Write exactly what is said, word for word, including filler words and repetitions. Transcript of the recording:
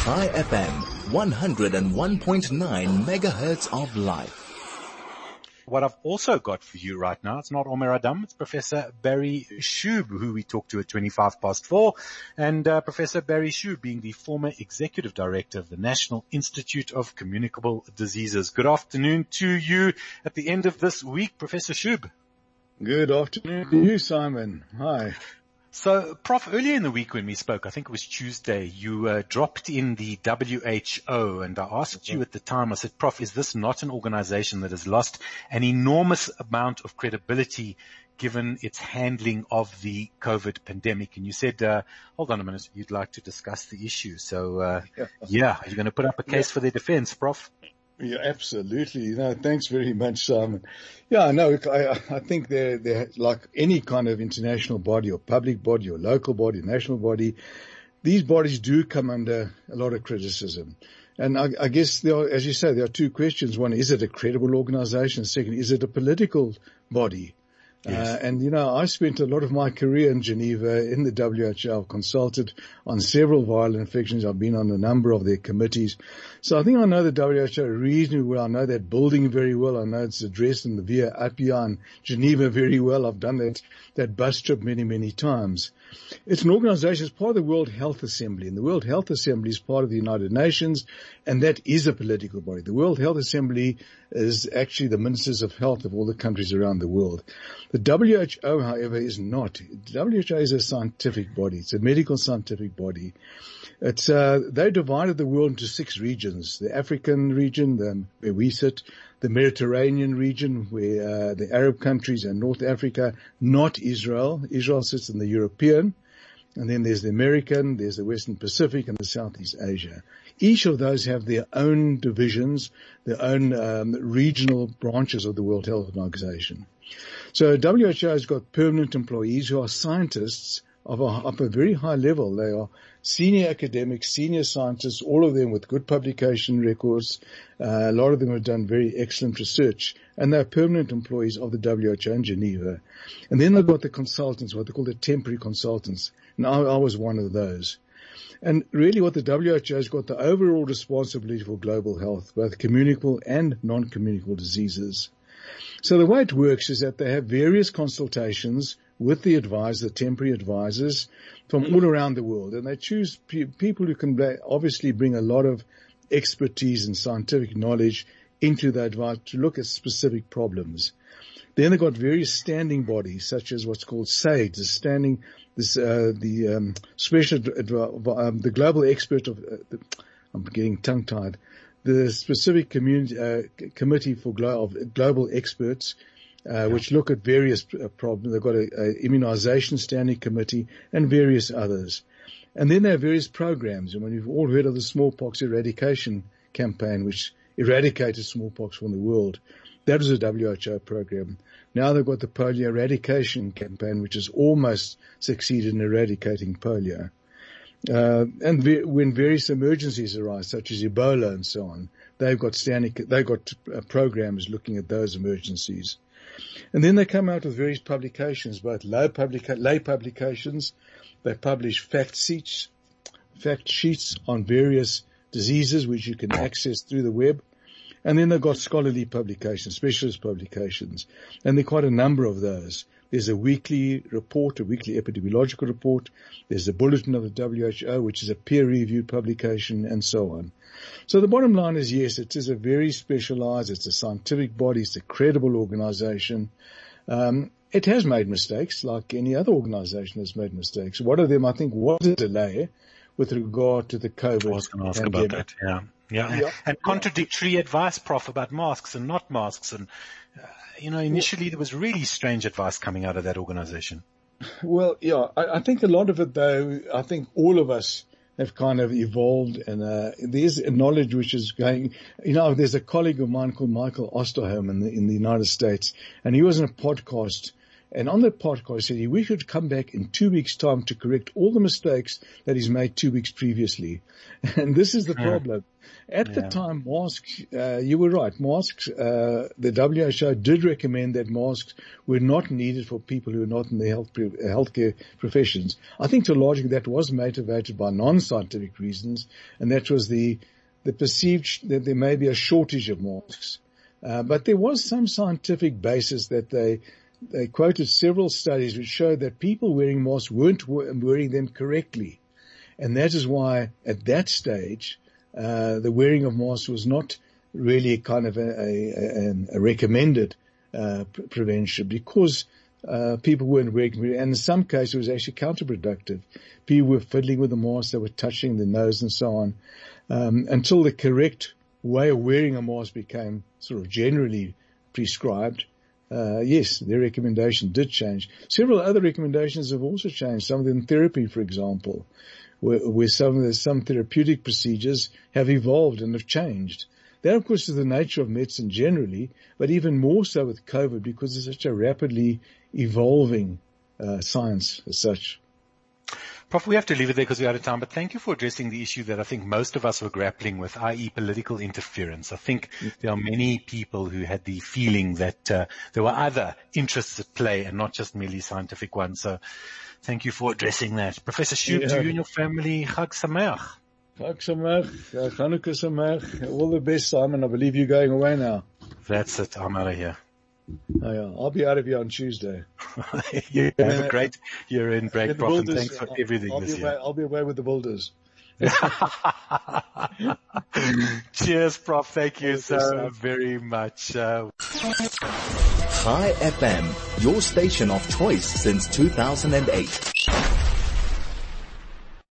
High F M, one oh one point nine megahertz of life. What I've also got for you right now, it's not Omer Adam, it's Professor Barry Shube, who we talked to at twenty-five past four. And uh, Professor Barry Shube being the former Executive Director of the National Institute of Communicable Diseases. Good afternoon to you at the end of this week, Professor Shube. Good afternoon to you, Simon. Hi. So, Prof, earlier in the week when we spoke, I think it was Tuesday, you uh, dropped in the W H O, and I asked you at the time, I said, Prof, is this not an organization that has lost an enormous amount of credibility given its handling of the COVID pandemic? And you said, uh, hold on a minute, you'd like to discuss the issue. So, uh, yeah, are you going to put up a case yeah. for their defense, Prof? Yeah, absolutely. No, thanks very much, Simon. Yeah, no, I, I think they're, they're like any kind of international body or public body or local body, national body. These bodies do come under a lot of criticism. And I, I guess there are, as you say, there are two questions. One, is it a credible organization? Second, is it a political body? Yes. Uh, and, you know, I spent a lot of my career in Geneva in the W H O. I've consulted on several viral infections. I've been on a number of their committees. So I think I know the W H O reasonably well. I know that building very well. I know it's addressed in the Via Appia in Geneva very well. I've done that, that bus trip many, many times. It's an organization, it's part of the World Health Assembly, and the World Health Assembly is part of the United Nations, and that is a political body. The World Health Assembly is actually the ministers of health of all the countries around the world. The W H O, however, is not. The W H O is a scientific body. It's a medical scientific body. It's, uh, they divided the world into six regions. The African region, the, where we sit, the Mediterranean region, where, uh, the Arab countries and North Africa, not Israel. Israel sits in the European. And then there's the American, there's the Western Pacific, and the Southeast Asia. Each of those have their own divisions, their own, um, regional branches of the World Health Organization. So W H O has got permanent employees who are scientists of a, of a very high level. They are senior academics, senior scientists, all of them with good publication records. Uh, a lot of them have done very excellent research, and they're permanent employees of the W H O in Geneva. And then they've got the consultants, what they call the temporary consultants. And I, I was one of those. And really what the W H O has got the overall responsibility for global health, both communicable and non-communicable diseases. So the way it works is that they have various consultations with the advisors, the temporary advisors from all around the world. And they choose pe- people who can obviously bring a lot of expertise and scientific knowledge into the advice to look at specific problems. Then they've got various standing bodies, such as what's called SAIDS, the standing, this, uh, the, um, special, um, the global expert of, uh, the, I'm getting tongue tied. The specific community, uh, committee for glo- of global experts, uh, yeah. which look at various uh, problems. They've got a, a immunization standing committee and various others. And then there are various programs. And when you've all heard of the smallpox eradication campaign, which eradicated smallpox from the world, that was a W H O program. Now they've got the polio eradication campaign, which has almost succeeded in eradicating polio. Uh, and ve- when various emergencies arise, such as Ebola and so on, they've got standing, they've got uh, programs looking at those emergencies. And then they come out with various publications, both low publica- lay publications. They publish fact sheets, fact sheets on various diseases, which you can access through the web. And then they've got scholarly publications, specialist publications. And there are quite a number of those. There's a weekly report, a weekly epidemiological report. There's the bulletin of the W H O, which is a peer-reviewed publication, and so on. So the bottom line is, yes, it is a very specialized, it's a scientific body, it's a credible organization. Um, it has made mistakes, like any other organization has made mistakes. One of them, I think, was a delay with regard to the COVID I was going to ask pandemic. about that, yeah. Yeah. yeah. And contradictory yeah. advice, Prof, about masks and not masks. And, uh, you know, initially there was really strange advice coming out of that organization. Well, yeah, I, I think a lot of it, though, I think all of us have kind of evolved, and uh, there's a knowledge which is going, you know, there's a colleague of mine called Michael Osterholm in the, in the United States, and he was in a podcast And on that podcast, he said he we should come back in two weeks' time to correct all the mistakes that he's made two weeks previously. And this is the yeah. problem. At yeah. the time, masks, uh, you were right, masks, uh, the W H O did recommend that masks were not needed for people who are not in the health pre- healthcare professions. I think to a large extent that was motivated by non-scientific reasons, and that was the, the perceived that there may be a shortage of masks. Uh, but there was some scientific basis that they, they quoted several studies which showed that people wearing masks weren't wearing them correctly. And that is why at that stage, uh, the wearing of masks was not really kind of a, a, a, a recommended, uh, pre- prevention because, uh, people weren't wearing, and in some cases it was actually counterproductive. People were fiddling with the mask, they were touching the nose and so on, um, until the correct way of wearing a mask became sort of generally prescribed. Uh, yes, their recommendation did change. Several other recommendations have also changed. Some of them therapy, for example, where, where some of the, some therapeutic procedures have evolved and have changed. That, of course, is the nature of medicine generally, but even more so with COVID because it's such a rapidly evolving uh, science as such. Prof, we have to leave it there because we're out of time, but thank you for addressing the issue that I think most of us were grappling with, that is political interference. I think there are many people who had the feeling that uh, there were other interests at play and not just merely scientific ones. So thank you for addressing that. Professor Shub, yeah. to you and your family, Chag Sameach. Chag Sameach, Chanukah Sameach. All the best, Simon. I believe you're going away now. That's it. I'm out of here. Oh, yeah. I'll be out of here on Tuesday. You have a great year-end break, Prof, and thanks for everything I'll this be year. Away, I'll be away with the builders. Cheers, Prof. Thank you so very much. Uh... Chai F M, your station of choice since two thousand eight.